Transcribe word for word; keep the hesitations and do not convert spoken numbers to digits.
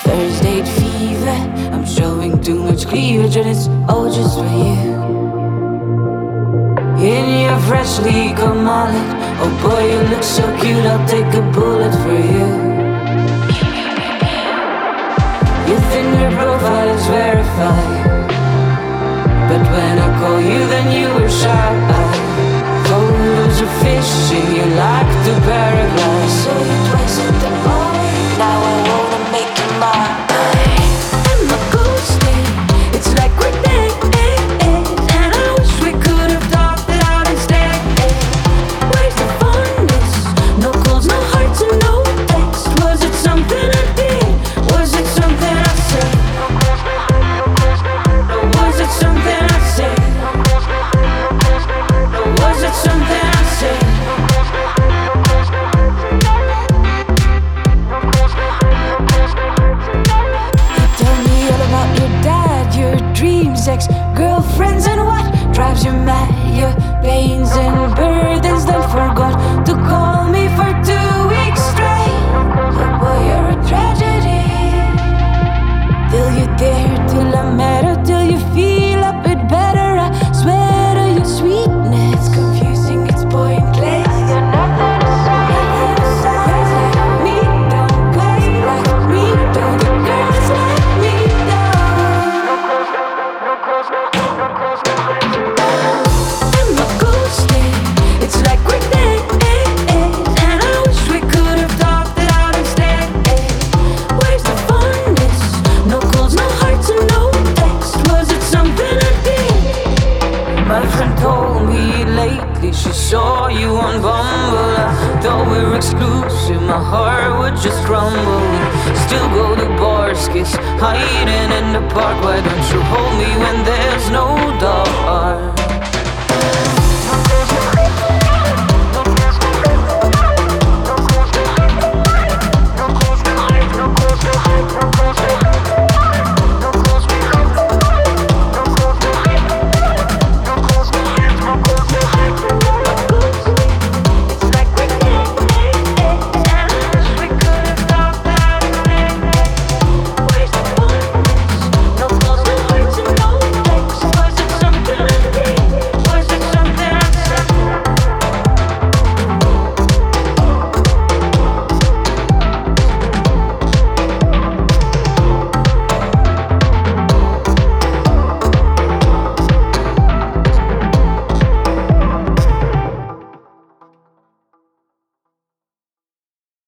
First date fever, I'm showing too much cleavage, and it's all just for you. In your freshly cut mullet, oh boy, you look so cute, I'll take a bullet for you. You think your profile is verified, but when I call you, then you were shy. Photos of fishing, you like to paraglide. Saw you twice at the bar, now I wanna make you mine. I'm a ghosting, it's like we're dead, and I wish we could have talked it out instead. Where's the funness? No calls, no hearts, and no text. Was it something I did? Was it something I said? Was it something I said? Was it something I said? You tell me all about your dad, your dreams, ex-girlfriends, and what drives you mad, your pains and burdens that forgot to call me for two weeks straight. Oh boy, you're a tragedy. Till you dare, till I matter, till you feel a bit better. I swear to your sweetness, it's confusing, it's pointless. You're nothing to say, girls like me don't play, like me don't, girls like me don't. I'm a ghosting, it's like we're dead, and I wish we could have talked it out instead. Where's the funness? No calls, no hearts, and no text. Was it something I did? My friend told me lately she saw you on Bumble. I thought we were exclusive, my heart would just crumble. We still go to bars, kiss, hiding in the park. Why don't you hold me when there's no dark?